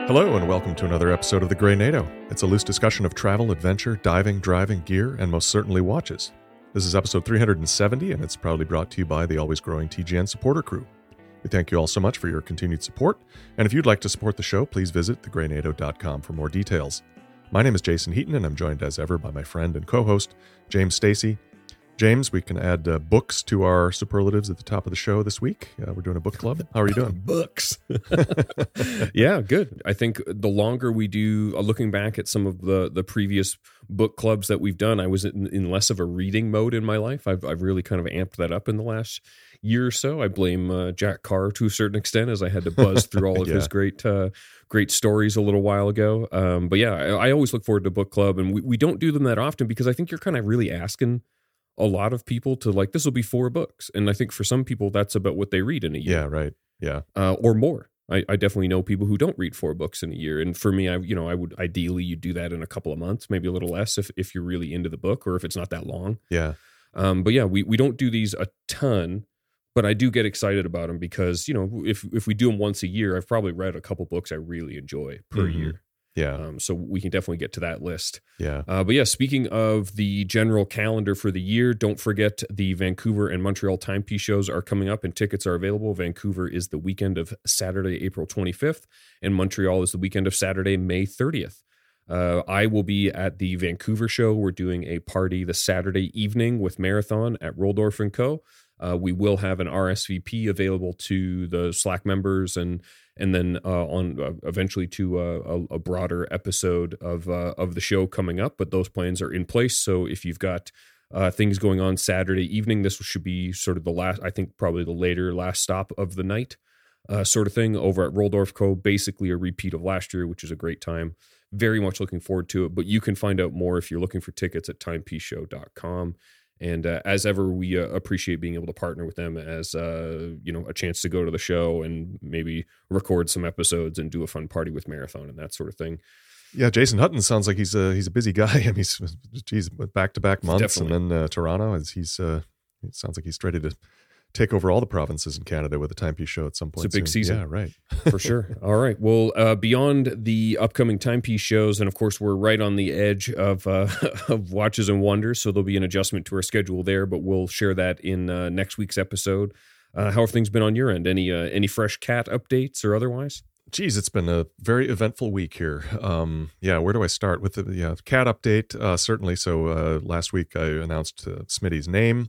Hello and welcome to another episode of The Grey NATO. It's a loose discussion of travel, adventure, diving, driving, gear, and most certainly watches. This is episode 370 and it's proudly brought to you by the always growing TGN supporter crew. We thank you all so much for your continued support, and if you'd like to support the show, please visit thegreynato.com for more details. My name is Jason Heaton and I'm joined as ever by my friend and co-host, James Stacey. James, we can add books to our superlatives at the top of the show this week. We're doing a book club. How are you doing? Books. Yeah, good. I think the longer we do, looking back at some of the previous book clubs that we've done, I was in less of a reading mode in my life. I've really kind of amped that up in the last year or so. I blame Jack Carr to a certain extent, as I had to buzz through all of his great stories a little while ago. But yeah, I always look forward to book club, and we don't do them that often because I think you're kind of really asking a lot of people to, like, this will be 4 books. And I think for some people, that's about what they read in a year. Yeah, right. Yeah. Or more. I definitely know people who don't read 4 books in a year. And for me, I would ideally, you do that in a couple of months, maybe a little less if you're really into the book or if it's not that long. Yeah. But yeah, we don't do these a ton, but I do get excited about them because, if we do them once a year, I've probably read a couple books I really enjoy per year. Yeah. So we can definitely get to that list. Yeah. But yeah, speaking of the general calendar for the year, don't forget the Vancouver and Montreal timepiece shows are coming up and tickets are available. Vancouver is the weekend of Saturday, April 25th, and Montreal is the weekend of Saturday, May 30th. I will be at the Vancouver show. We're doing a party the Saturday evening with Marathon at Roldorf & Co. We will have an RSVP available to the Slack members and then on eventually to a broader episode of the show coming up. But those plans are in place. So if you've got things going on Saturday evening, this should be sort of the last, I think probably the last stop of the night sort of thing over at Roldorf Co. Basically a repeat of last year, which is a great time. Very much looking forward to it. But you can find out more if you're looking for tickets at timepieceshow.com. And as ever, we appreciate being able to partner with them as a chance to go to the show and maybe record some episodes and do a fun party with Marathon and that sort of thing. Yeah, Jason Hutton sounds like he's a busy guy. I mean, he's back-to-back months. Definitely. And then Toronto, it sounds like he's ready to take over all the provinces in Canada with a timepiece show at some point. It's a big season. Yeah, right. For sure. All right. Well, beyond the upcoming timepiece shows, and of course, we're right on the edge of Watches and Wonders, so there'll be an adjustment to our schedule there, but we'll share that in next week's episode. How have things been on your end? Any fresh cat updates or otherwise? Geez, it's been a very eventful week here. Where do I start with the cat update? Certainly. So last week I announced Smitty's name.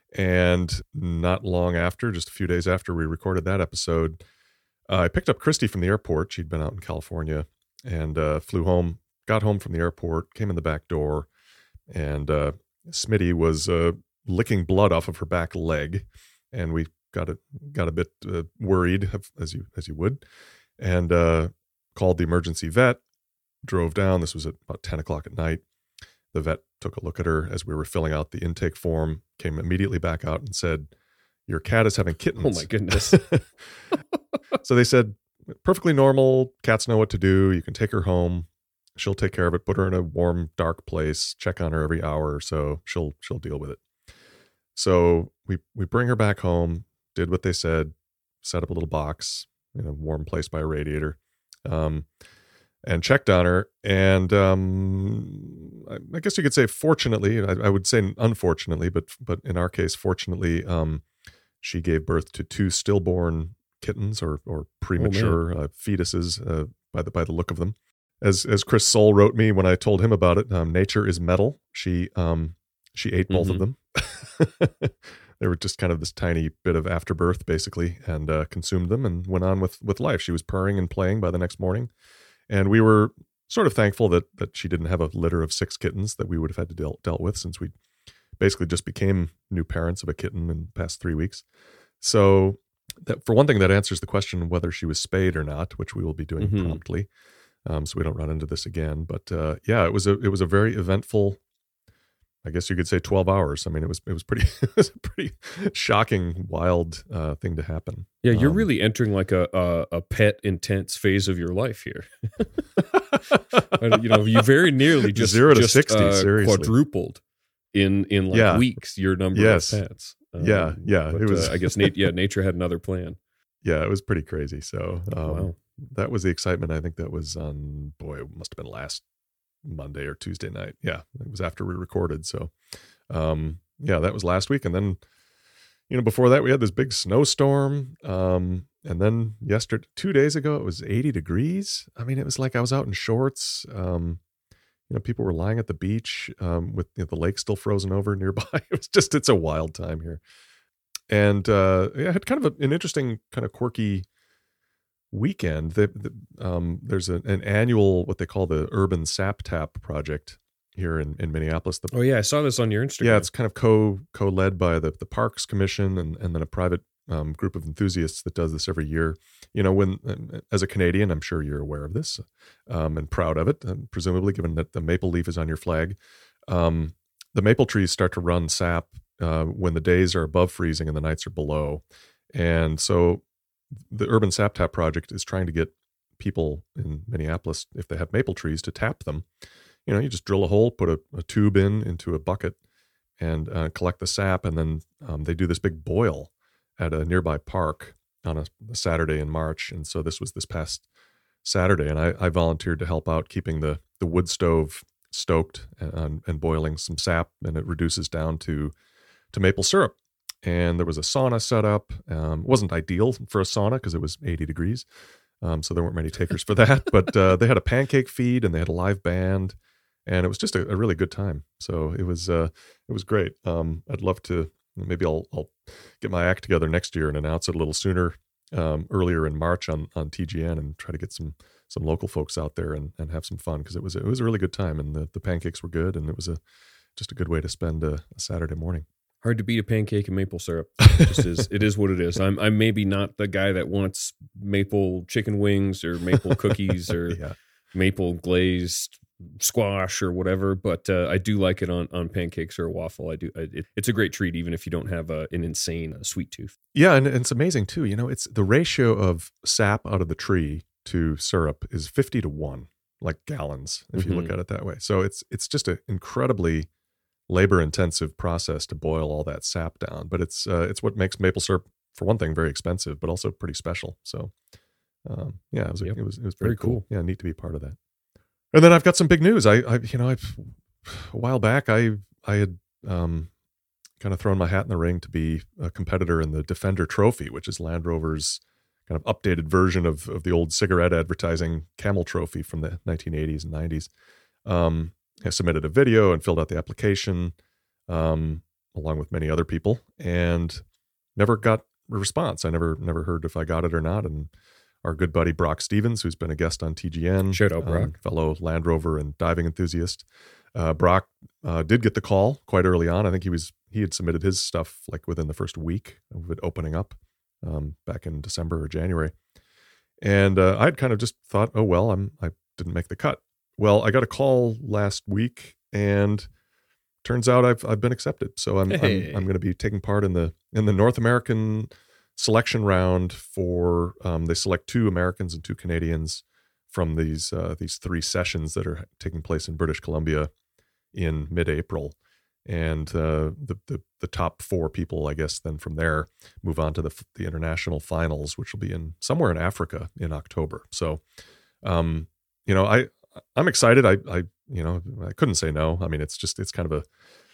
And not long after, just a few days after we recorded that episode, I picked up Christy from the airport. She'd been out in California and flew home, got home from the airport, came in the back door, and Smitty was licking blood off of her back leg. And we got a bit worried, as you would, and called the emergency vet, drove down. This was at about 10 o'clock at night. The vet took a look at her as we were filling out the intake form, came immediately back out and said, "Your cat is having kittens." Oh my goodness. So they said, perfectly normal. Cats know what to do. You can take her home. She'll take care of it. Put her in a warm, dark place. Check on her every hour or so. She'll deal with it. So we bring her back home, did what they said, set up a little box in a warm place by a radiator. And checked on her, and I guess you could say fortunately, I would say unfortunately, but in our case, fortunately, she gave birth to 2 stillborn kittens or premature fetuses by the look of them. As Chris Soule wrote me when I told him about it, nature is metal. She ate both of them. They were just kind of this tiny bit of afterbirth, basically, and consumed them and went on with life. She was purring and playing by the next morning. And we were sort of thankful that she didn't have a litter of 6 kittens that we would have had to dealt with, since we basically just became new parents of a kitten in the past 3 weeks. So that, for one thing, that answers the question whether she was spayed or not, which we will be doing promptly, so we don't run into this again. But it was a very eventful, I guess you could say, 12 hours. I mean, it was pretty it was a pretty shocking, wild thing to happen. Yeah, you're really entering like a pet intense phase of your life here. You very nearly just 0 to 60 seriously quadrupled in weeks your number of pets. But, it was. I guess nature had another plan. Yeah, it was pretty crazy. So wow. that was the excitement. I think that was on, boy, it must have been last Monday or Tuesday night. Yeah, it was after we recorded. So, yeah, that was last week. And then, before that we had this big snowstorm. And then 2 days ago, it was 80 degrees. I mean, it was like I was out in shorts. People were lying at the beach with the lake still frozen over nearby. It's a wild time here. And I had kind of an interesting, kind of quirky weekend. There's an annual, what they call the Urban Sap Tap project here in Minneapolis. Oh yeah, I saw this on your Instagram. Yeah, it's kind of co-led by the Parks Commission and then a private group of enthusiasts that does this every year. When as a Canadian, I'm sure you're aware of this and proud of it, presumably given that the maple leaf is on your flag. The maple trees start to run sap when the days are above freezing and the nights are below. And so the Urban Sap Tap project is trying to get people in Minneapolis, if they have maple trees, to tap them. You just drill a hole, put a tube into a bucket and collect the sap. And then they do this big boil at a nearby park on a Saturday in March. And so this was this past Saturday. And I volunteered to help out keeping the wood stove stoked and boiling some sap. And it reduces down to maple syrup. And there was a sauna set up. It wasn't ideal for a sauna because it was 80 degrees. So there weren't many takers for that. But they had a pancake feed and they had a live band. And it was just a really good time. So it was great. I'd love to, maybe I'll get my act together next year and announce it a little sooner, earlier in March on TGN, and try to get some local folks out there and have some fun, because it was a really good time, and the pancakes were good, and it was just a good way to spend a Saturday morning. Hard to beat a pancake and maple syrup. It is what it is. I'm maybe not the guy that wants maple chicken wings or maple cookies or Yeah. maple glazed squash or whatever, but I do like it on pancakes or a waffle. It's a great treat, even if you don't have an insane sweet tooth. Yeah, and it's amazing too. It's the ratio of sap out of the tree to syrup is 50-1, like gallons, if you look at it that way. So it's just an incredibly labor-intensive process to boil all that sap down. But it's what makes maple syrup, for one thing, very expensive, but also pretty special. So it was very cool. Yeah, neat to be part of that. And then I've got some big news. I've a while back I had kind of thrown my hat in the ring to be a competitor in the Defender Trophy, which is Land Rover's kind of updated version of the old cigarette advertising Camel Trophy from the 1980s and 90s. I submitted a video and filled out the application along with many other people, and never got a response. I never heard if I got it or not. And our good buddy Brock Stevens, who's been a guest on TGN, shout out Brock, fellow Land Rover and diving enthusiast. Brock did get the call quite early on. I think he had submitted his stuff like within the first week of it opening up, back in December or January. And I'd kind of just thought, oh well, I didn't make the cut. Well, I got a call last week, and turns out I've been accepted. So I'm going to be taking part in the North American selection round for they select 2 Americans and 2 Canadians from these 3 sessions that are taking place in British Columbia in mid-April, and the top 4 people, I guess, then from there move on to the international finals, which will be somewhere in Africa in October. So I'm excited. I couldn't say no. I mean, it's kind of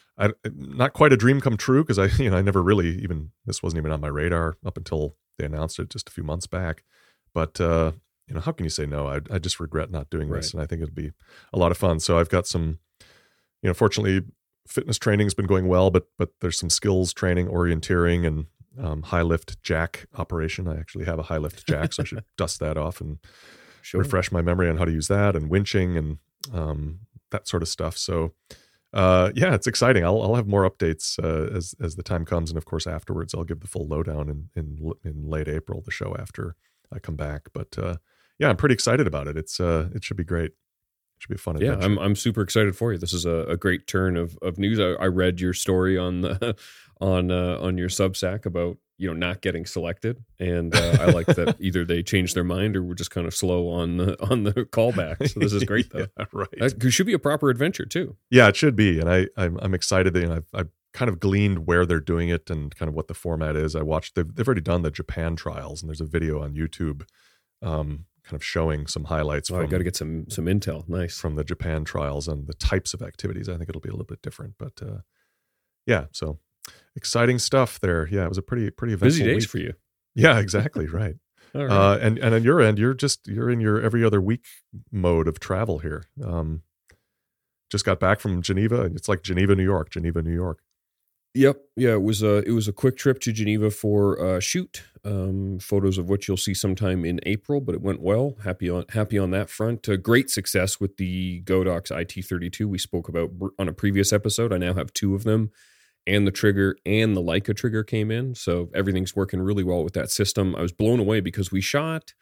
not quite a dream come true, because I never really this wasn't even on my radar up until they announced it just a few months back. But how can you say no? I just regret not doing this, and I think it'll be a lot of fun. So I've got some, fortunately, fitness training's been going well, but there's some skills training, orienteering, and high lift jack operation. I actually have a high lift jack, so I should dust that off and refresh my memory on how to use that, and winching and that sort of stuff. So it's exciting. I'll have more updates as the time comes, and of course afterwards I'll give the full lowdown in late April, the show after I come back. But I'm pretty excited about it. It should be great. It should be a fun adventure. Yeah, I'm super excited for you. This is a great turn of news. I read your story on the on your Substack about not getting selected, and I like that either they changed their mind or were just kind of slow on the callback. So this is great, though. Yeah, right. It should be a proper adventure too. Yeah, it should be, and I'm excited. And I've kind of gleaned where they're doing it and kind of what the format is. I watched they've already done the Japan trials, and there's a video on YouTube kind of showing some highlights I got to get some intel. Nice. From the Japan trials and the types of activities. I think it'll be a little bit different, but yeah, so exciting stuff there. Yeah, it was a pretty eventful busy days week. for you. Yeah, exactly. Right. All right. And on your end, you're in your every other week mode of travel here. Just got back from Geneva, and it's like Geneva, New York. Yep. Yeah, it was a quick trip to Geneva for a shoot. Photos of which you'll see sometime in April, but it went well. Happy on that front. Great success with the Godox IT32 we spoke about on a previous episode. I now have 2 of them, and the trigger and the Leica trigger came in, so everything's working really well with that system. I was blown away because I shot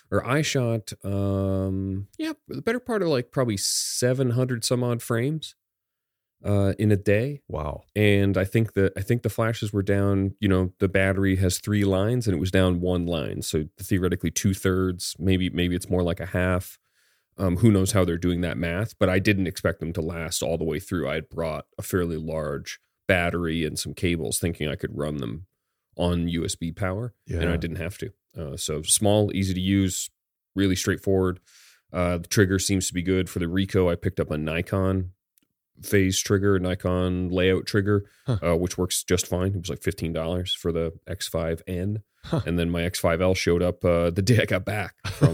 the better part of like probably 700 some odd frames in a day. Wow. And I think the flashes were down, the battery has 3 lines and it was down 1 line. So theoretically 2/3, maybe it's more like a half. Who knows how they're doing that math, but I didn't expect them to last all the way through. I had brought a fairly large battery and some cables thinking I could run them on USB power, and I didn't have to. So small, easy to use, really straightforward. The trigger seems to be good. For the Ricoh, I picked up a Nikon phase trigger, Nikon layout trigger, which works just fine. It was like $15 for the X5N. And then my X5L showed up the day I got back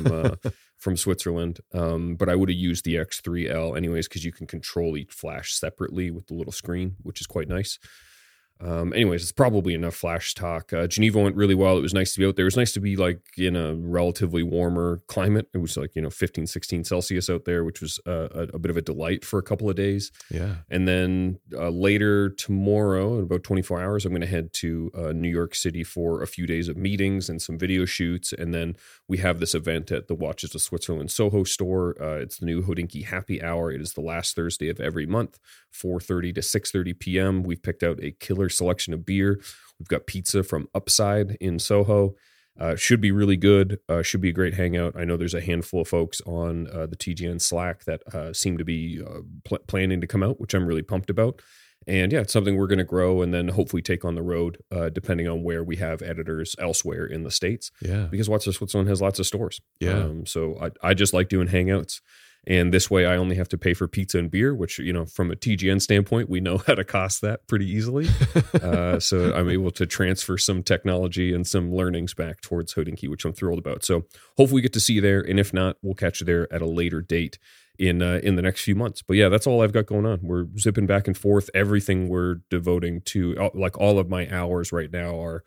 from Switzerland. But I would have used the X3L anyways, because you can control each flash separately with the little screen, which is quite nice. Anyways, it's probably enough flash talk. Geneva went really well. It was nice to be out there. It was nice to be like in a relatively warmer climate. It was like, 15, 16 Celsius out there, which was a bit of a delight for a couple of days. Yeah. And then later tomorrow, in about 24 hours, I'm going to head to New York City for a few days of meetings and some video shoots. And then we have this event at the Watches of Switzerland Soho store. It's the new Hodinkee Happy Hour. It is the last Thursday of every month, 4:30 to 6:30 p.m. We've picked out a killer selection of beer. We've got pizza from Upside in Soho. Should be really good. Should be a great hangout. I know there's a handful of folks on the TGN Slack that seem to be planning to come out, which I'm really pumped about. And yeah, it's something we're going to grow and then hopefully take on the road, depending on where we have editors elsewhere in the States. Yeah. Because Watches of Switzerland has lots of stores. Yeah. So I just like doing hangouts. And this way I only have to pay for pizza and beer, which, from a TGN standpoint, we know how to cost that pretty easily. So I'm able to transfer some technology and some learnings back towards Hodinkee, which I'm thrilled about. So hopefully we get to see you there. And if not, we'll catch you there at a later date in the next few months. But yeah, that's all I've got going on. We're zipping back and forth. Everything we're devoting to, like all of my hours right now are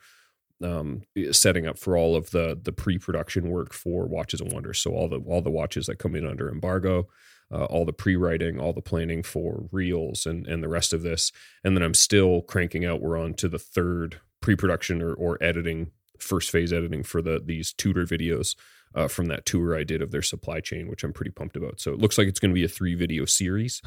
setting up for all of the pre-production work for Watches and Wonders. So all the watches that come in under embargo, all the pre-writing, all the planning for reels and the rest of this. And then I'm still cranking out. We're on to the 3rd pre-production or editing, first phase editing for these Tudor videos from that tour I did of their supply chain, which I'm pretty pumped about. So it looks like it's going to be a 3-video series.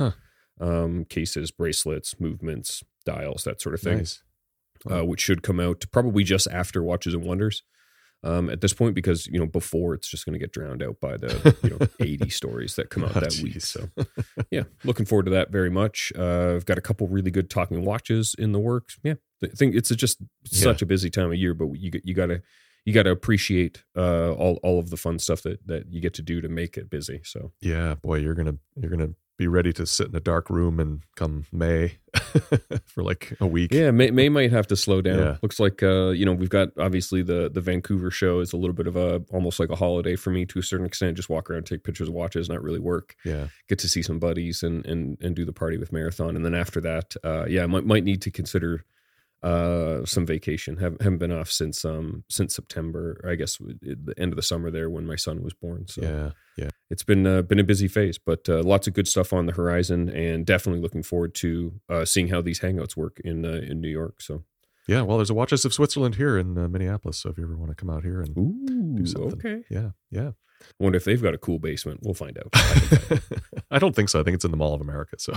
Cases, bracelets, movements, dials, that sort of thing. Nice. Which should come out probably just after Watches and Wonders at this point, because before it's just going to get drowned out by the 80 stories that come out that week. So yeah, looking forward to that very much. I've got a couple really good talking watches in the works. Yeah, I think it's just such a busy time of year, but you got to appreciate all of the fun stuff that you get to do to make it busy. So yeah, boy, you're gonna be ready to sit in a dark room and come May for like a week. Yeah, May might have to slow down. Yeah. Looks like we've got obviously the Vancouver show is a little bit of almost like a holiday for me to a certain extent. Just walk around, take pictures of watches, not really work. Yeah, get to see some buddies and do the party with Marathon, and then after that, might need to consider some vacation. Haven't been off since September, I guess the end of the summer there when my son was born. So yeah. It's been a busy phase, but lots of good stuff on the horizon, and definitely looking forward to seeing how these hangouts work in New York. So yeah, well, there's a Watches of Switzerland here in Minneapolis, so if you ever want to come out here and do something, okay, yeah. I wonder if they've got a cool basement. We'll find out. I don't think so. I think it's in the Mall of America. So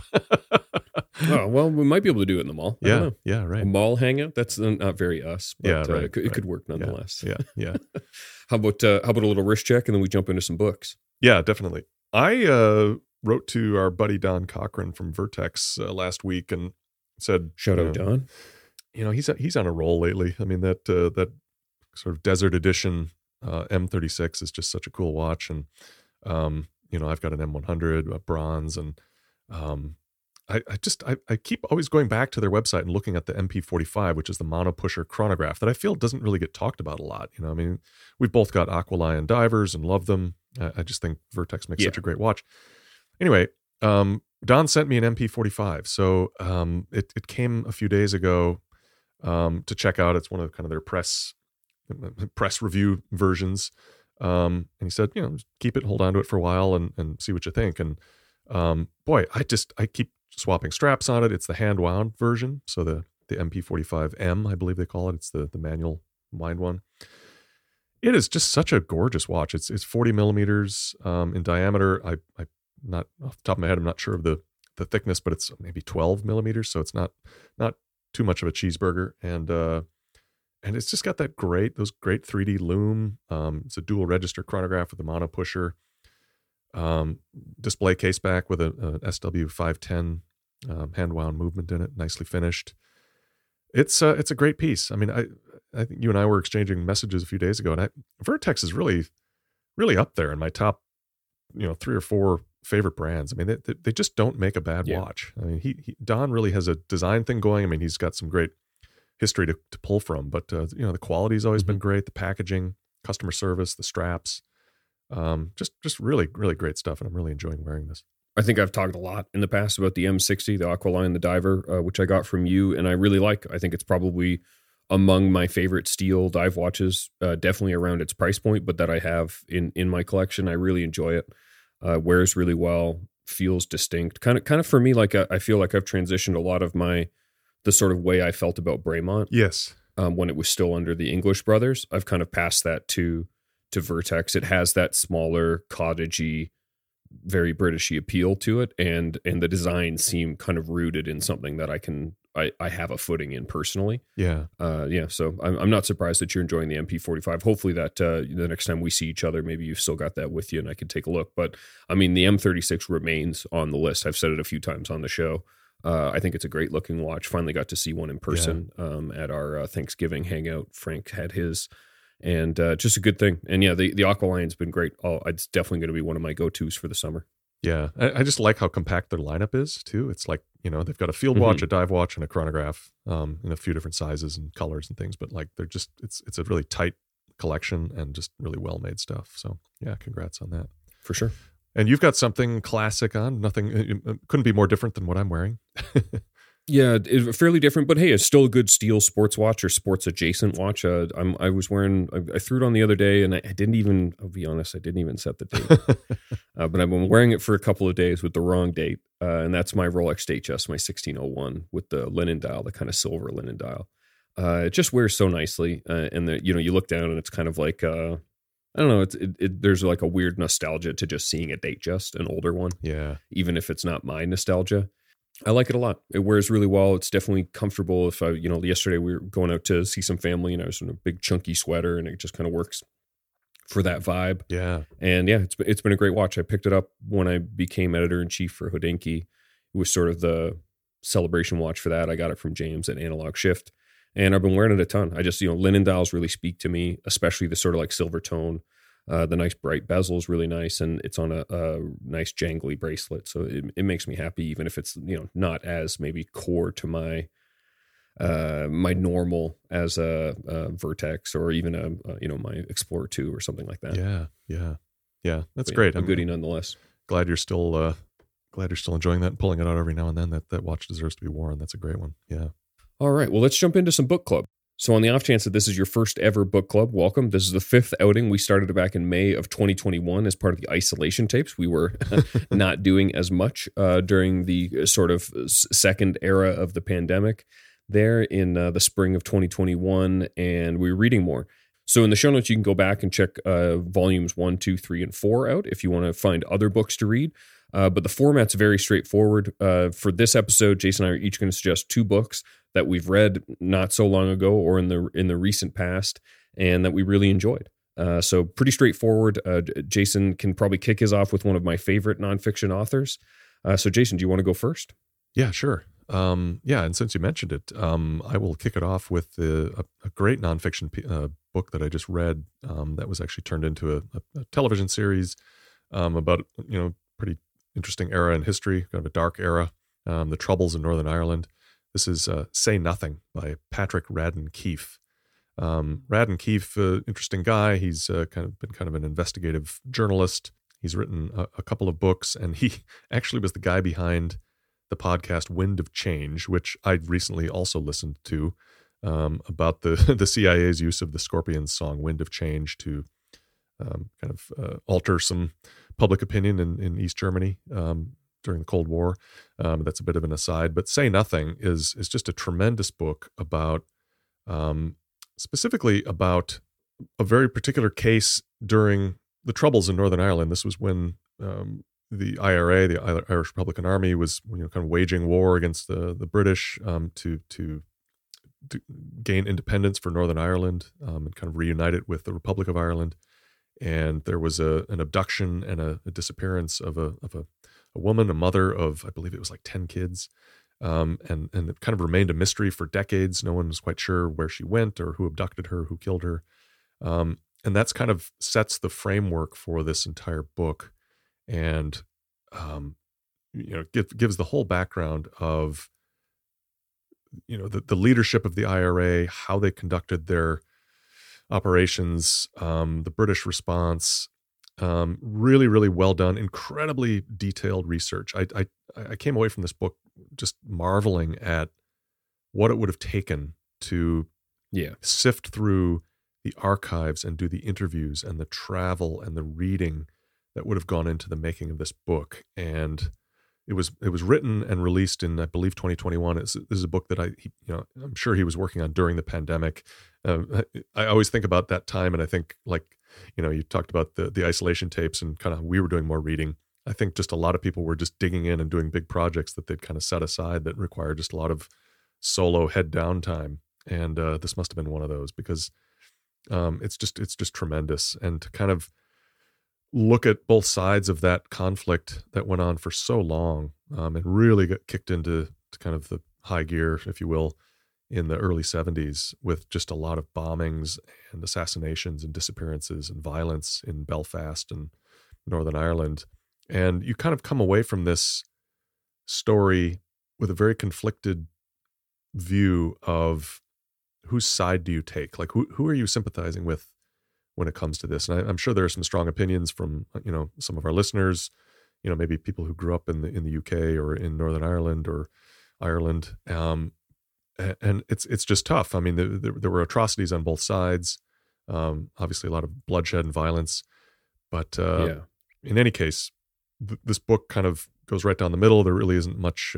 oh well, we might be able to do it in the mall. I don't know. Yeah, right. A mall hangout. That's not very us, but right, it could work nonetheless. Yeah. How about a little wrist check, and then we jump into some books. Yeah, definitely. I wrote to our buddy Don Cochran from Vertex last week and said, "Shout out, Don." He's on a roll lately. I mean that sort of Desert Edition M36 is just such a cool watch. And, I've got an M100, a bronze, and I keep always going back to their website and looking at the MP45, which is the mono pusher chronograph that I feel doesn't really get talked about a lot. We've both got Aqualion divers and love them. I just think Vertex makes such a great watch. Anyway, Don sent me an MP45. So it came a few days ago to check out. It's one of kind of their press review versions. And he said, keep it, hold on to it for a while and see what you think. And boy, I keep swapping straps on it. It's the hand wound version. So the MP45M, I believe they call it. It's the manual wind one. It is just such a gorgeous watch. It's 40 millimeters in diameter. I not off the top of my head, I'm not sure of the thickness, but it's maybe 12 millimeters. So it's not too much of a cheeseburger. And it's just got those great 3D lume. It's a dual register chronograph with a mono pusher. Display case back with a SW510 hand wound movement in it, nicely finished. It's a great piece. I mean, I think you and I were exchanging messages a few days ago, and Vertex is really, really up there in my top, 3 or 4 favorite brands. I mean, they just don't make a bad watch. I mean, Don really has a design thing going. I mean, he's got some great history to pull from, but the quality's always been great. The packaging, customer service, the straps. Just really, really great stuff, and I'm really enjoying wearing this. I think I've talked a lot in the past about the M60, the Aqualion, the diver, which I got from you, and I really like. I think it's probably among my favorite steel dive watches, definitely around its price point, but that I have in my collection. I really enjoy it. Wears really well, feels distinct. Kind of for me, like I feel like I've transitioned a lot of the sort of way I felt about Bremont. Yes. When it was still under the English brothers, I've kind of passed that to Vertex. It has that smaller, cottagey, very Britishy appeal to it, and the design seem kind of rooted in something that I have a footing in personally. Yeah. So I'm not surprised that you're enjoying the MP45. Hopefully that the next time we see each other, maybe you've still got that with you and I can take a look. But I mean, the M36 remains on the list. I've said it a few times on the show. I think it's a great looking watch. Finally got to see one in person at our Thanksgiving hangout. Frank had his. And just a good thing. And yeah, the Aqualion's been great. It's definitely going to be one of my go-tos for the summer. Yeah. I just like how compact their lineup is too. It's like, they've got a field watch, a dive watch, and a chronograph in a few different sizes and colors and things. But like they're just, it's a really tight collection and just really well-made stuff. So yeah, congrats on that. For sure. And you've got something classic on. Nothing, couldn't be more different than what I'm wearing. Yeah, fairly different, but hey, it's still a good steel sports watch or sports adjacent watch. I was wearing, I threw it on the other day, and I'll be honest, I didn't even set the date. But I've been wearing it for a couple of days with the wrong date, and that's my Rolex Datejust, my 1601 with the linen dial, the kind of silver linen dial. It just wears so nicely, and you look down and it's kind of like I don't know, there's like a weird nostalgia to just seeing a Datejust, an older one. Yeah, even if it's not my nostalgia. I like it a lot. It wears really well. It's definitely comfortable. If yesterday we were going out to see some family and I was in a big chunky sweater and it just kind of works for that vibe. Yeah. And yeah, it's been a great watch. I picked it up when I became editor-in-chief for Hodinkee. It was sort of the celebration watch for that. I got it from James at Analog Shift and I've been wearing it a ton. I just, linen dials really speak to me, especially the sort of like silver tone. The nice bright bezel is really nice, and it's on a nice jangly bracelet, so it makes me happy, even if it's not as maybe core to my my normal as a Vertex or even my Explorer 2 or something like that. Yeah. That's great. A goodie nonetheless. Glad you're still enjoying that and pulling it out every now and then. That watch deserves to be worn. That's a great one. Yeah. All right. Well, let's jump into some book club. So on the off chance that this is your first ever book club, welcome. This is the 5th outing. We started it back in May of 2021 as part of the isolation tapes. We were not doing as much during the sort of second era of the pandemic there in the spring of 2021, and we were reading more. So in the show notes, you can go back and check volumes 1, 2, 3, and 4 out if you want to find other books to read. But the format's very straightforward. For this episode, Jason and I are each going to suggest 2 books that we've read not so long ago or in the recent past and that we really enjoyed. So pretty straightforward. Jason can probably kick his off with one of my favorite nonfiction authors. So Jason, do you want to go first? Yeah, sure. And since you mentioned it, I will kick it off with a great nonfiction book that I just read that was actually turned into a television series about, pretty interesting era in history, kind of a dark era, the Troubles in Northern Ireland. This is Say Nothing by Patrick Radden Keefe. Radden Keefe, interesting guy. He's been kind of an investigative journalist. He's written a couple of books, and he actually was the guy behind the podcast Wind of Change, which I recently also listened to, about the CIA's use of the Scorpions song Wind of Change to alter some public opinion in East Germany during the Cold War. That's a bit of an aside, but Say Nothing is just a tremendous book about specifically about a very particular case during the Troubles in Northern Ireland. This was when the IRA, the Irish Republican Army, was kind of waging war against the British to gain independence for Northern Ireland and kind of reunite it with the Republic of Ireland. And there was an abduction and a disappearance of a woman, a mother of, I believe it was like 10 kids. And it kind of remained a mystery for decades. No one was quite sure where she went or who abducted her, who killed her. And that's kind of sets the framework for this entire book, and gives the whole background of the leadership of the IRA, how they conducted their operations, the British response. Really, really well done, incredibly detailed research. I came away from this book just marveling at what it would have taken to sift through the archives and do the interviews and the travel and the reading that would have gone into the making of this book. And it was written and released in, I believe, 2021. This is a book that I'm sure he was working on during the pandemic. I always think about that time, and I think, you talked about the isolation tapes, and kind of we were doing more reading. I think just a lot of people were just digging in and doing big projects that they'd kind of set aside that required just a lot of solo head down time. And this must have been one of those, because it's just tremendous. And to kind of look at both sides of that conflict that went on for so long, and really got kicked into kind of the high gear, if you will, in the early 70s, with just a lot of bombings and assassinations and disappearances and violence in Belfast and Northern Ireland. And you kind of come away from this story with a very conflicted view of whose side do you take? Like, who are you sympathizing with when it comes to this? And I'm sure there are some strong opinions from, some of our listeners, maybe people who grew up in the UK or in Northern Ireland or Ireland. And it's just tough. I mean, there were atrocities on both sides. Obviously a lot of bloodshed and violence, but in any case, this book kind of goes right down the middle. There really isn't much,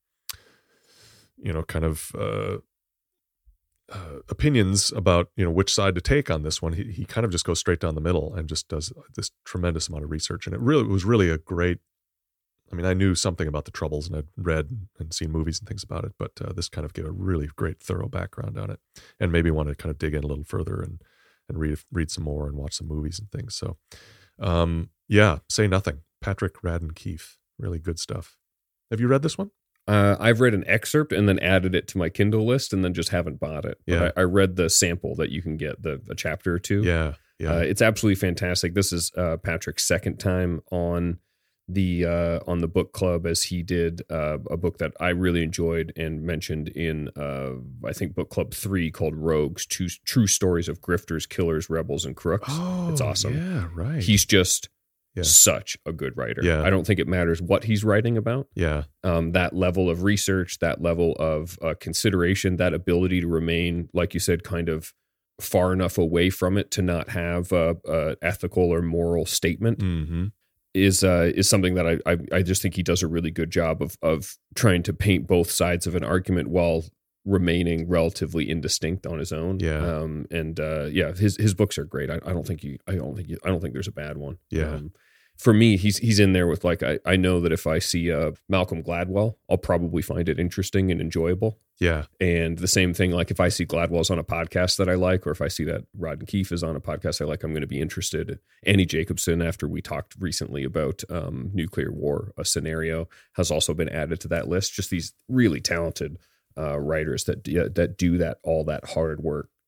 opinions about, which side to take on this one. He kind of just goes straight down the middle and just does this tremendous amount of research. And it was really a great, I knew something about the Troubles and I'd read and seen movies and things about it, but this kind of gave a really great, thorough background on it, and maybe want to kind of dig in a little further and read some more and watch some movies and things. So, Say Nothing, Patrick Radden Keefe, really good stuff. Have you read this one? I've read an excerpt and then added it to my Kindle list, and then just haven't bought it. Yeah. I read the sample that you can get, a chapter or two. Yeah. It's absolutely fantastic. This is Patrick's second time on the book club, as he did a book that I really enjoyed and mentioned in I think book club 3, called Rogues: True Stories of Grifters, Killers, Rebels, and Crooks. Oh, it's awesome. Yeah, right. He's just such a good writer. Yeah. I don't think it matters what he's writing about. Yeah. That level of research, that level of consideration, that ability to remain, like you said, kind of far enough away from it to not have a ethical or moral statement. Mm-hmm. Is something that I just think he does a really good job of trying to paint both sides of an argument while remaining relatively indistinct on his own. Yeah. His books are great. I don't think there's a bad one. Yeah. For me, he's in there with, like, I know that if I see Malcolm Gladwell, I'll probably find it interesting and enjoyable. Yeah. And the same thing, like, if I see Gladwell's on a podcast that I like, or if I see that Radden Keefe is on a podcast I like, I'm going to be interested. Annie Jacobson, after we talked recently about nuclear war, a scenario, has also been added to that list. Just these really talented writers that do all that hard work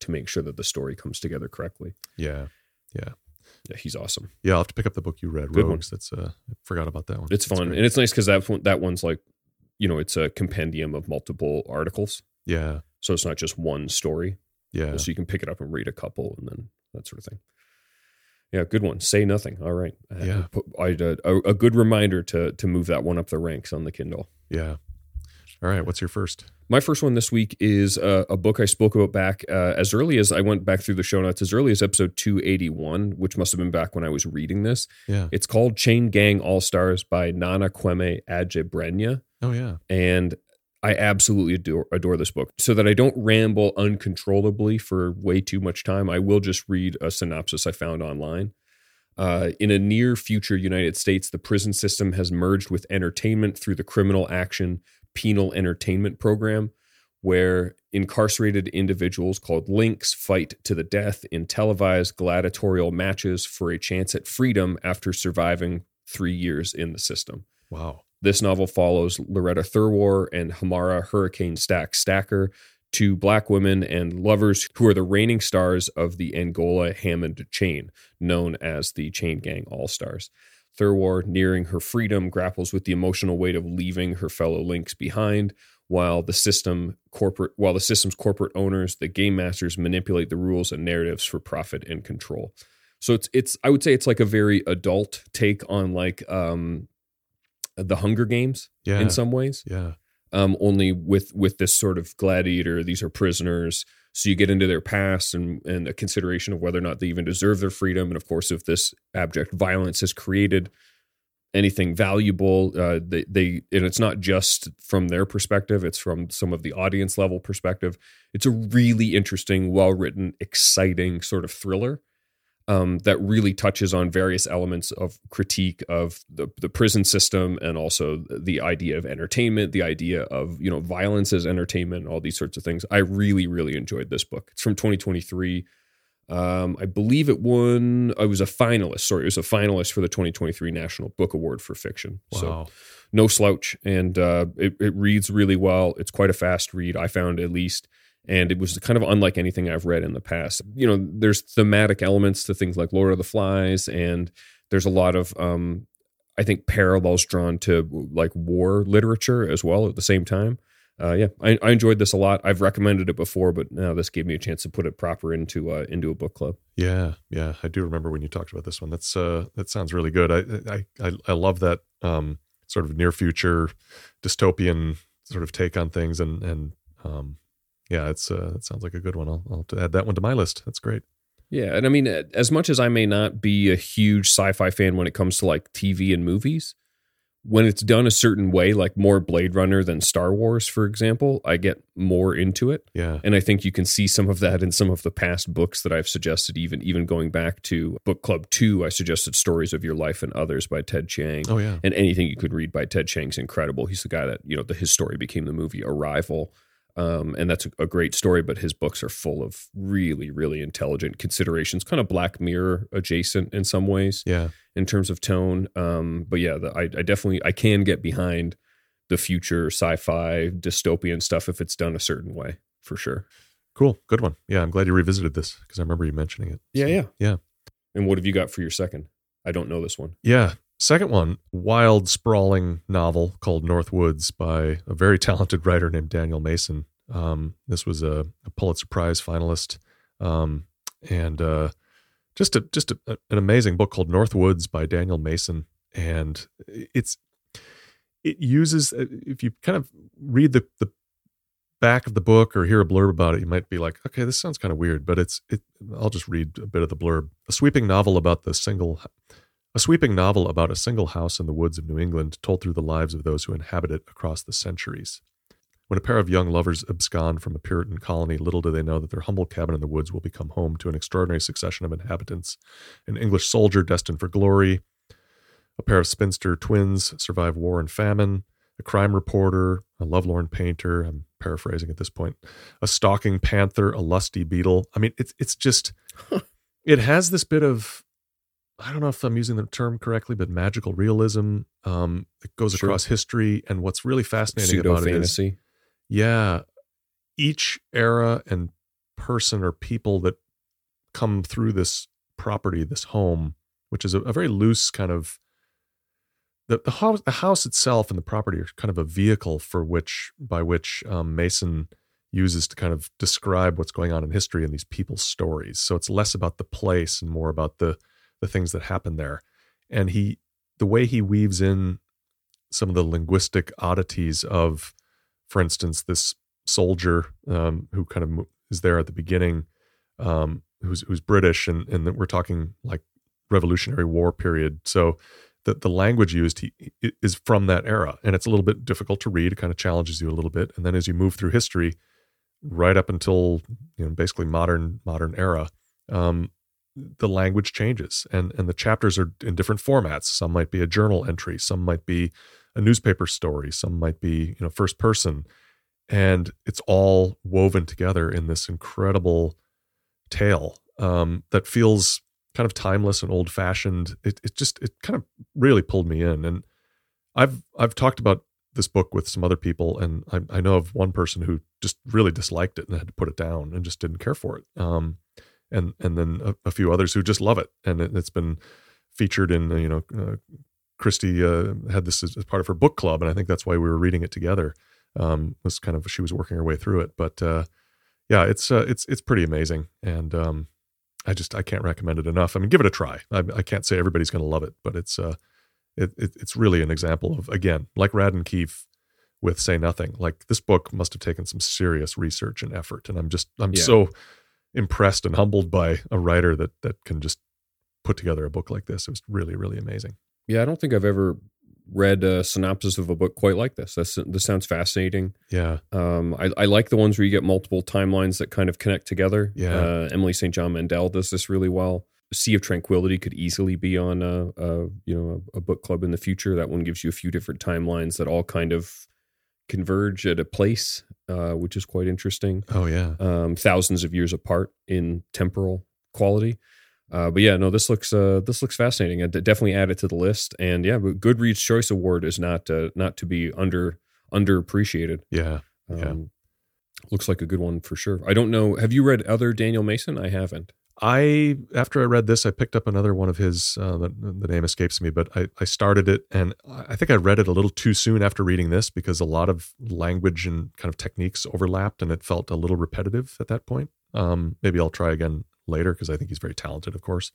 to make sure that the story comes together correctly. Yeah. Yeah, he's awesome. Yeah, I'll have to pick up the book you read, Good Rogues. That's I forgot about that one. It's fun, great. and it's nice because that one's like, it's a compendium of multiple articles, Yeah. so it's not just one story. Yeah. So you can pick it up and read a couple, and then that sort of thing. Yeah, good one. Say Nothing. All right. Yeah. A good reminder to move that one up the ranks on the Kindle. Yeah. All right. What's your first? My first one this week is a book I spoke about back as early as I went back through the show notes, as early as episode 281, which must have been back when I was reading this. Yeah. It's called Chain Gang All-Stars by Nana Kwame Adjei-Brenyah. Oh, yeah. And I absolutely adore this book. So that I don't ramble uncontrollably for way too much time, I will just read a synopsis I found online. In a near future United States, the prison system has merged with entertainment through the Criminal Action Penal Entertainment Program, where incarcerated individuals called Links fight to the death in televised gladiatorial matches for a chance at freedom after surviving 3 years in the system. Wow. This novel follows Loretta Thurwar and Hamara Hurricane Stacker, two Black women and lovers who are the reigning stars of the Angola Hammond chain, known as the Chain Gang All-Stars. Thurwar, nearing her freedom, grapples with the emotional weight of leaving her fellow Links behind, while the system's corporate owners, the game masters, manipulate the rules and narratives for profit and control. So it's I would say it's like a very adult take on like the Hunger Games in some ways. Yeah. Only with this sort of gladiator. These are prisoners. So you get into their past and a consideration of whether or not they even deserve their freedom. And of course, if this abject violence has created anything valuable, and it's not just from their perspective, it's from some of the audience level perspective. It's a really interesting, well-written, exciting sort of thriller that really touches on various elements of critique of the prison system, and also the idea of entertainment, the idea of violence as entertainment, all these sorts of things. I really, really enjoyed this book. It's from 2023. I believe it won. I was a finalist. Sorry, it was a finalist for the 2023 National Book Award for Fiction. Wow. So no slouch, and it reads really well. It's quite a fast read, I found, at least. And it was kind of unlike anything I've read in the past. There's thematic elements to things like Lord of the Flies, and there's a lot of, I think, parallels drawn to like war literature as well at the same time. I enjoyed this a lot. I've recommended it before, but now this gave me a chance to put it proper into a book club. Yeah, I do remember when you talked about this one. That sounds really good. I love that sort of near future dystopian sort of take on things, and yeah, it sounds like a good one. I'll have to add that one to my list. That's great. Yeah, and I mean, as much as I may not be a huge sci-fi fan when it comes to like TV and movies, when it's done a certain way, like more Blade Runner than Star Wars, for example, I get more into it. Yeah. And I think you can see some of that in some of the past books that I've suggested, even going back to Book Club 2, I suggested Stories of Your Life and Others by Ted Chiang. Oh, yeah. And anything you could read by Ted Chiang's incredible. He's the guy that, his story became the movie Arrival. And that's a great story, but his books are full of really, really intelligent considerations, kind of Black Mirror adjacent in some ways, in terms of tone. But yeah, I can get behind the future sci-fi dystopian stuff if it's done a certain way, for sure. Cool. Good one. Yeah, I'm glad you revisited this because I remember you mentioning it. Yeah. And what have you got for your second? I don't know this one. Yeah. Second one, wild, sprawling novel called North Woods by a very talented writer named Daniel Mason. This was a Pulitzer Prize finalist, and just an amazing book called North Woods by Daniel Mason. And it uses, if you kind of read the back of the book or hear a blurb about it, you might be like, okay, this sounds kind of weird, but I'll just read a bit of the blurb. A sweeping novel about a single house in the woods of New England, told through the lives of those who inhabit it across the centuries. When a pair of young lovers abscond from a Puritan colony, little do they know that their humble cabin in the woods will become home to an extraordinary succession of inhabitants. An English soldier destined for glory, a pair of spinster twins survive war and famine, a crime reporter, a lovelorn painter, I'm paraphrasing at this point, a stalking panther, a lusty beetle. I mean, it's just, it has this bit of, I don't know if I'm using the term correctly, but magical realism. It goes across history. And what's really fascinating about it is, each era and person or people that come through this property, this home, which is a very loose kind of, the house itself and the property are kind of a vehicle by which Mason uses to kind of describe what's going on in history and these people's stories. So it's less about the place and more about the things that happen there. And the way he weaves in some of the linguistic oddities of, for instance, this soldier who kind of is there at the beginning, who's British, and that we're talking like Revolutionary War period. So the language used is from that era, and it's a little bit difficult to read. It kind of challenges you a little bit. And then as you move through history, right up until basically modern era, the language changes, and the chapters are in different formats. Some might be a journal entry, some might be a newspaper story, some might be first person, and it's all woven together in this incredible tale that feels kind of timeless and old fashioned. It kind of really pulled me in, and I've talked about this book with some other people, and I know of one person who just really disliked it and had to put it down and just didn't care for it. And then a few others who just love it, and it's been featured in Christy had this as part of her book club, and I think that's why we were reading it together. She was working her way through it, but yeah, it's pretty amazing, and I can't recommend it enough. I mean, give it a try. I can't say everybody's going to love it, but it's really an example of, again, like Radden Keefe with Say Nothing. Like, this book must have taken some serious research and effort, and I'm so impressed and humbled by a writer that can just put together a book like this. It was really, really amazing. Yeah, I don't think I've ever read a synopsis of a book quite like this. This sounds fascinating. Yeah. I like the ones where you get multiple timelines that kind of connect together. Yeah. Emily St. John Mandel does this really well. Sea of Tranquility could easily be on a book club in the future. That one gives you a few different timelines that all kind of converge at a place, which is quite interesting. Oh yeah. Thousands of years apart in temporal quality. But yeah, no, this looks fascinating. I'd definitely add it to the list. And yeah, but Goodreads Choice Award is not to be underappreciated. Yeah. Looks like a good one for sure. I don't know. Have you read other Daniel Mason? I haven't. After I read this, I picked up another one of his, the name escapes me, but I started it, and I think I read it a little too soon after reading this because a lot of language and kind of techniques overlapped, and it felt a little repetitive at that point. Maybe I'll try again later because I think he's very talented, of course.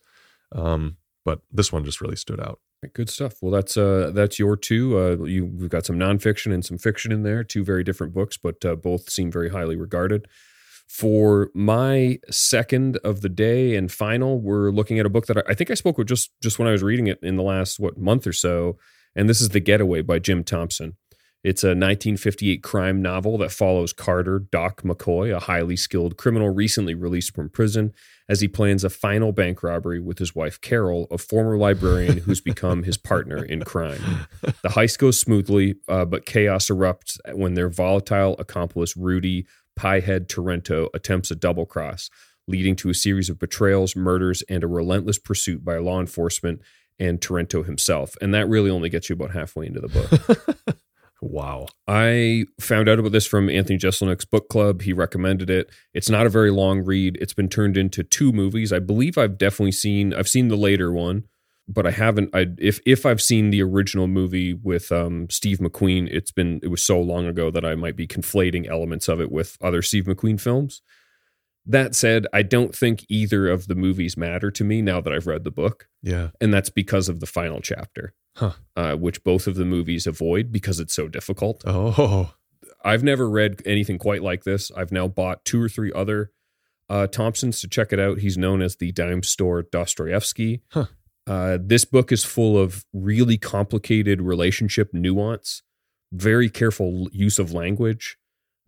But this one just really stood out. Good stuff. Well, that's your two. We've got some nonfiction and some fiction in there, two very different books, but both seem very highly regarded. For my second of the day and final, we're looking at a book that I think I spoke with just when I was reading it in the last month or so, and this is The Getaway by Jim Thompson. It's a 1958 crime novel that follows Carter Doc McCoy, a highly skilled criminal recently released from prison, as he plans a final bank robbery with his wife Carol, a former librarian who's become his partner in crime. The heist goes smoothly, but chaos erupts when their volatile accomplice Rudy Piehead Torrento attempts a double cross, leading to a series of betrayals, murders, and a relentless pursuit by law enforcement and Torrento himself. And that really only gets you about halfway into the book. Wow. I found out about this from Anthony Jeselnik's book club. He recommended it. It's not a very long read. It's been turned into 2 movies. I believe I've seen the later one, but I haven't. If I've seen the original movie with Steve McQueen, it was so long ago that I might be conflating elements of it with other Steve McQueen films. That said, I don't think either of the movies matter to me now that I've read the book. Yeah. And that's because of the final chapter, which both of the movies avoid because it's so difficult. Oh. I've never read anything quite like this. I've now bought 2 or 3 other Thompsons to check it out. He's known as the dime store Dostoevsky. This book is full of really complicated relationship nuance, very careful use of language,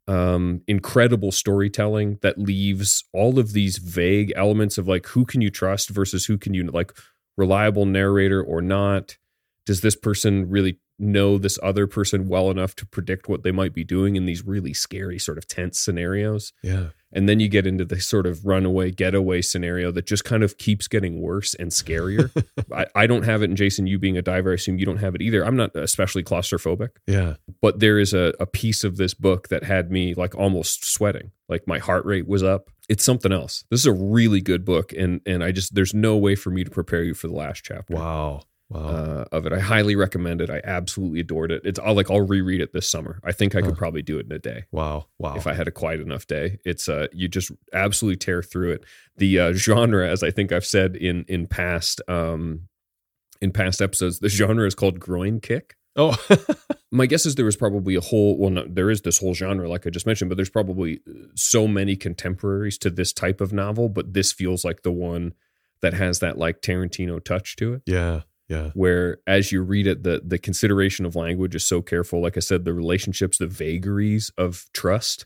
incredible storytelling that leaves all of these vague elements of like, who can you trust versus who can you, like, reliable narrator or not? Does this person really know this other person well enough to predict what they might be doing in these really scary sort of tense scenarios. Yeah. And then you get into the sort of runaway, getaway scenario that just kind of keeps getting worse and scarier. I don't have it. And Jason, you being a diver, I assume you don't have it either. I'm not especially claustrophobic. Yeah. But there is a piece of this book that had me like almost sweating. Like my heart rate was up. It's something else. This is a really good book. And there's no way for me to prepare you for the last chapter. Wow. Of it. I highly recommend it. I absolutely adored it. I'll reread it this summer. I think I could probably do it in a day. Wow. If I had a quiet enough day. It's you just absolutely tear through it. The genre, as I think I've said in past episodes, the genre is called groin kick. Oh, my guess is there was probably there is this whole genre like I just mentioned, but there's probably so many contemporaries to this type of novel, but this feels like the one that has that like Tarantino touch to it. yeah. Yeah. Where as you read it, the consideration of language is so careful. Like I said, the relationships, the vagaries of trust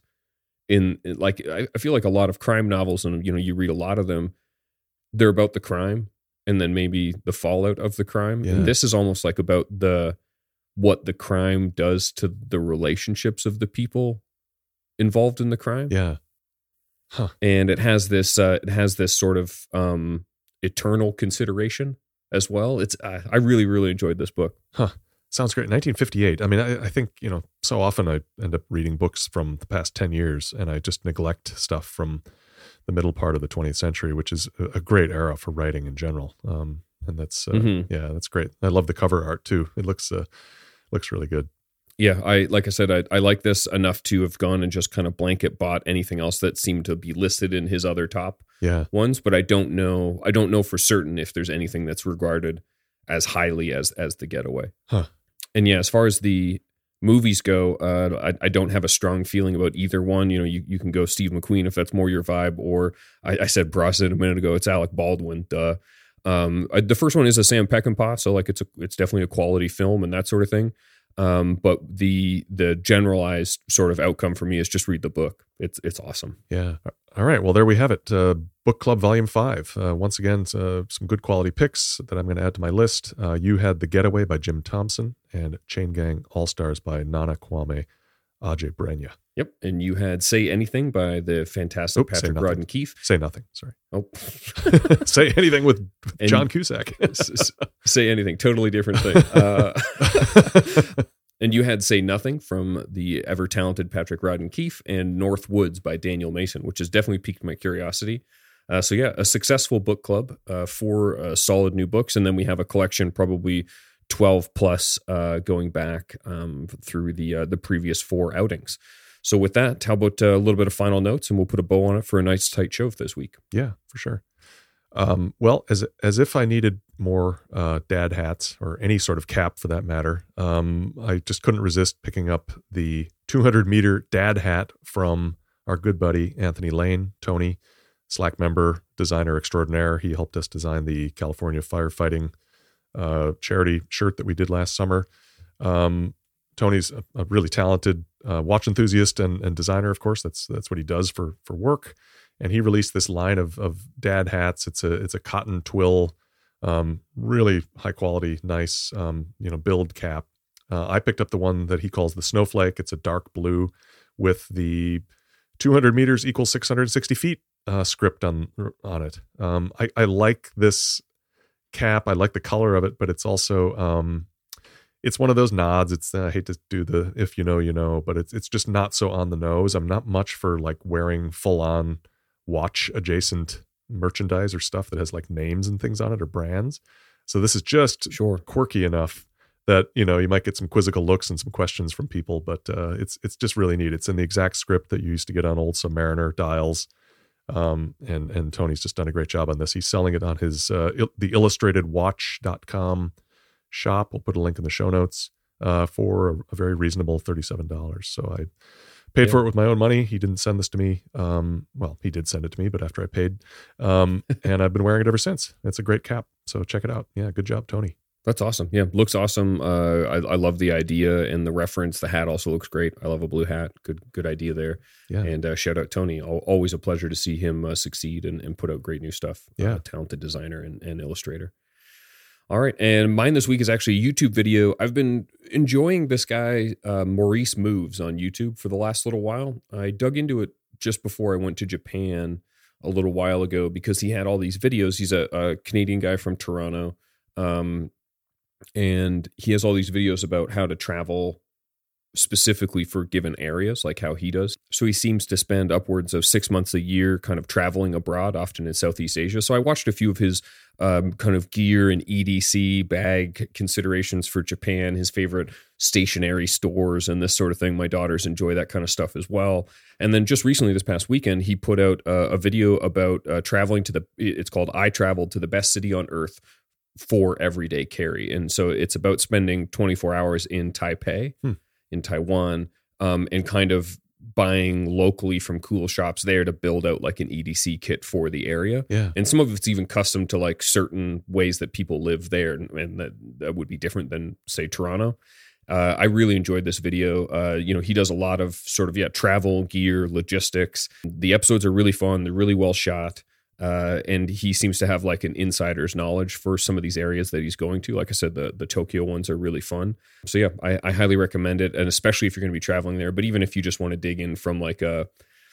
I feel like a lot of crime novels, and you read a lot of them, they're about the crime and then maybe the fallout of the crime. Yeah. And this is almost like about what the crime does to the relationships of the people involved in the crime. Yeah. Huh. And it has this sort of eternal consideration as well. It's I really, really enjoyed this book. Huh. Sounds great. 1958. I mean, I think, so often I end up reading books from the past 10 years and I just neglect stuff from the middle part of the 20th century, which is a great era for writing in general. And that's, that's great. I love the cover art too. It looks really good. Yeah, I like this enough to have gone and just kind of blanket bought anything else that seemed to be listed in his other top ones, but I don't know for certain if there's anything that's regarded as highly as The Getaway. Huh. And yeah, as far as the movies go, I don't have a strong feeling about either one. You can go Steve McQueen if that's more your vibe, or I said Brosnan a minute ago. It's Alec Baldwin. Duh. The first one is a Sam Peckinpah, so like it's definitely a quality film and that sort of thing. But the generalized sort of outcome for me is just read the book. It's awesome. Yeah. All right. Well, there we have it. Book Club Volume 5. Once again, some good quality picks that I'm going to add to my list. You had The Getaway by Jim Thompson and Chain Gang All-Stars by Nana Kwame Adjei-Brenyah. Yep. And you had Say Anything by the fantastic Patrick Rodden Keefe. Say Nothing. Sorry. Oh. Say Anything with John Cusack. Say Anything. Totally different thing. And you had Say Nothing from the ever-talented Patrick Rodden Keefe and North Woods by Daniel Mason, which has definitely piqued my curiosity. So yeah, a successful book club, 4 solid new books. And then we have a collection, probably 12 plus, going back through the previous 4 outings. So with that, how about a little bit of final notes, and we'll put a bow on it for a nice tight show this week. Yeah, for sure. Well, as if I needed more dad hats or any sort of cap for that matter, I just couldn't resist picking up the 200-meter dad hat from our good buddy Anthony Lane, Tony, Slack member, designer extraordinaire. He helped us design the California firefighting charity shirt that we did last summer. Tony's a really talented watch enthusiast and designer, of course. That's what he does for work. And he released this line of dad hats. It's a cotton twill, really high quality, nice, build cap. I picked up the one that he calls the Snowflake. It's a dark blue with the 200 meters equals 660 feet script on it. I like this cap. I like the color of it, but it's also it's one of those nods. I hate to do the if you know you know, but it's just not so on the nose. I'm not much for like wearing full on watch adjacent merchandise or stuff that has like names and things on it or brands. So this is just quirky enough that you might get some quizzical looks and some questions from people, but it's just really neat. It's in the exact script that you used to get on old Submariner dials. And Tony's just done a great job on this. He's selling it on his the illustratedwatch.com shop. We'll put a link in the show notes for a very reasonable $37. So I paid for it with my own money. He didn't send this to me. Well, he did send it to me, but after I paid. And I've been wearing it ever since. It's a great cap. So check it out. Yeah, good job, Tony. That's awesome. Yeah, looks awesome. I love the idea and the reference. The hat also looks great. I love a blue hat. Good idea there. Yeah. And shout out Tony. Always a pleasure to see him succeed and put out great new stuff. Yeah. Talented designer and illustrator. All right. And mine this week is actually a YouTube video. I've been enjoying this guy, Maurice Moves, on YouTube for the last little while. I dug into it just before I went to Japan a little while ago because he had all these videos. He's a Canadian guy from Toronto. And he has all these videos about how to travel specifically for given areas, like how he does. So he seems to spend upwards of 6 months a year kind of traveling abroad, often in Southeast Asia. So I watched a few of his kind of gear and EDC bag considerations for Japan, his favorite stationery stores and this sort of thing. My daughters enjoy that kind of stuff as well. And then just recently, this past weekend, he put out a video about traveling to it's called I Traveled to the Best City on Earth for Everyday Carry. And so it's about spending 24 hours in Taipei, in Taiwan, and kind of buying locally from cool shops there to build out like an EDC kit for the area. Yeah. And some of it's even custom to like certain ways that people live there, and that would be different than, say, Toronto. I really enjoyed this video. He does a lot of sort of, travel, gear, logistics. The episodes are really fun. They're really well shot. And he seems to have like an insider's knowledge for some of these areas that he's going to. Like I said, the Tokyo ones are really fun. So yeah, I highly recommend it. And especially if you're going to be traveling there, but even if you just want to dig in from like a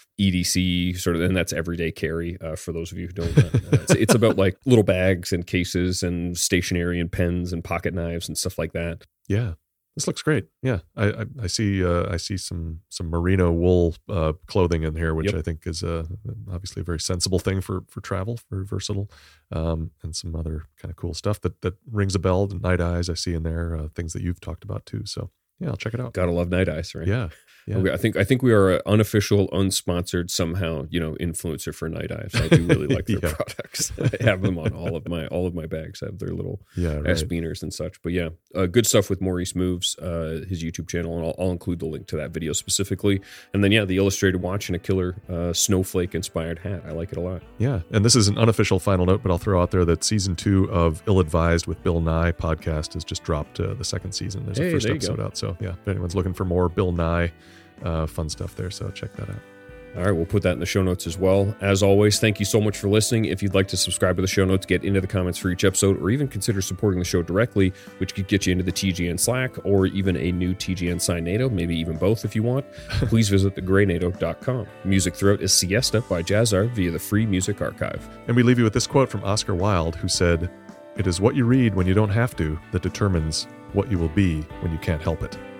EDC sort of, and that's everyday carry for those of you who don't know. It's about like little bags and cases and stationery and pens and pocket knives and stuff like that. Yeah. This looks great. Yeah, I see some merino wool clothing in here, which I think is obviously a very sensible thing for travel, very versatile, and some other kind of cool stuff that rings a bell. Night Eyes I see in there, things that you've talked about too. So yeah, I'll check it out. Gotta love Night Eyes, right? Yeah. I think we are an unofficial, unsponsored somehow, influencer for Night Eyes. I do really like their products. I have them on all of my bags. I have their little S-beaners and such. But yeah, good stuff with Maurice Moves, his YouTube channel, and I'll include the link to that video specifically. And then the illustrated watch and a killer snowflake inspired hat. I like it a lot. Yeah, and this is an unofficial final note, but I'll throw out there that season 2 of Ill Advised with Bill Nye podcast has just dropped the second season. There's a first episode out. So yeah, if anyone's looking for more Bill Nye fun stuff there, so check that out. All right, we'll put that in the show notes as well. As always, thank you so much for listening. If you'd like to subscribe to the show notes, get into the comments for each episode, or even consider supporting the show directly, which could get you into the TGN Slack or even a new TGN Sign NATO, maybe even both if you want, please visit thegreynato.com. Music throughout is Siesta by Jazzard via the Free Music Archive. And we leave you with this quote from Oscar Wilde, who said, "It is what you read when you don't have to that determines what you will be when you can't help it."